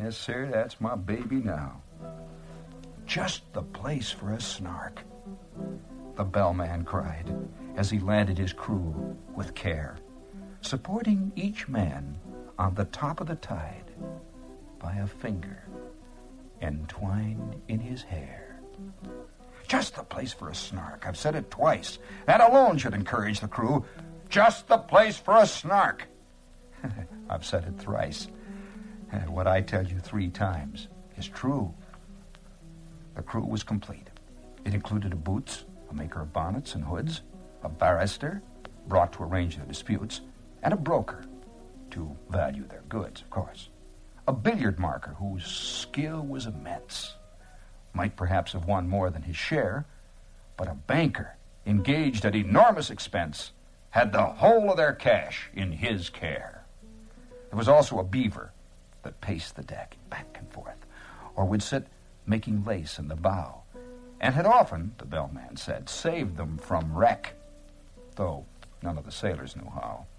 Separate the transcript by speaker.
Speaker 1: Yes, sir, that's my baby now. Just the place for a snark, the bellman cried as he landed his crew with care, supporting each man on the top of the tide by a finger entwined in his hair. Just the place for a snark. I've said it twice. That alone should encourage the crew. Just the place for a snark. I've said it thrice. And what I tell you 3 times is true. The crew was complete. It included a boots, a maker of bonnets and hoods, a barrister, brought to arrange their disputes, and a broker, to value their goods, of course. A billiard marker whose skill was immense. Might perhaps have won more than his share, but a banker, engaged at enormous expense, had the whole of their cash in his care. There was also a beaver that paced the deck back and forth, or would sit making lace in the bow, and had often, the bellman said, saved them from wreck, though none of the sailors knew how.